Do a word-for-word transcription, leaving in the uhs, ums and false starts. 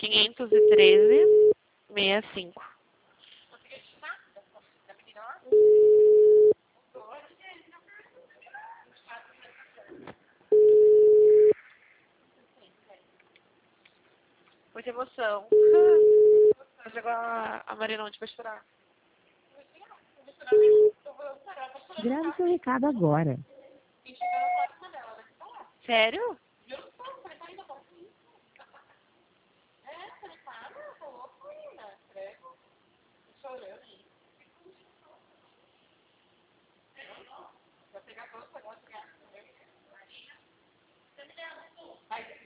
quinhentos e treze, sessenta e cinco. Muita emoção. Chegou a, a Marina onde vai chorar. Grave seu recado agora. Sério?